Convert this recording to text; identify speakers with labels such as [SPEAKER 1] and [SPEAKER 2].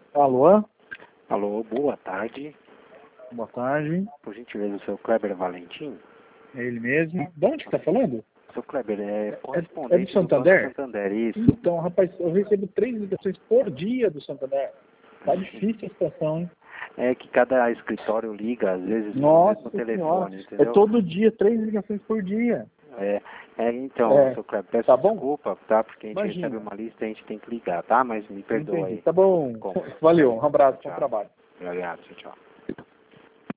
[SPEAKER 1] Alô?
[SPEAKER 2] Alô, boa tarde.
[SPEAKER 1] Boa tarde.
[SPEAKER 2] Por gentileza, o seu Kleber Valentim?
[SPEAKER 1] É ele mesmo. De onde que tá falando?
[SPEAKER 2] Seu Kleber é
[SPEAKER 1] É
[SPEAKER 2] correspondente
[SPEAKER 1] do Santander?
[SPEAKER 2] Banco Santander, isso.
[SPEAKER 1] Então, rapaz, eu recebo 3 ligações por dia do Santander. Tá difícil a situação, hein?
[SPEAKER 2] É que cada escritório liga, às vezes, no
[SPEAKER 1] Nossa
[SPEAKER 2] mesmo
[SPEAKER 1] senhora.
[SPEAKER 2] telefone,
[SPEAKER 1] É
[SPEAKER 2] entendeu?
[SPEAKER 1] todo dia, 3 ligações por dia.
[SPEAKER 2] Então,
[SPEAKER 1] É.
[SPEAKER 2] seu Kleber, peço
[SPEAKER 1] Tá bom?
[SPEAKER 2] desculpa, tá? Porque a gente recebe
[SPEAKER 1] Imagina.
[SPEAKER 2] uma lista e a gente tem que ligar, tá? Mas me perdoa
[SPEAKER 1] Entendi.
[SPEAKER 2] aí.
[SPEAKER 1] Tá bom.
[SPEAKER 2] Como?
[SPEAKER 1] Valeu. Um abraço. Bom
[SPEAKER 2] Tchau.
[SPEAKER 1] trabalho.
[SPEAKER 2] Obrigado, tchau, tchau.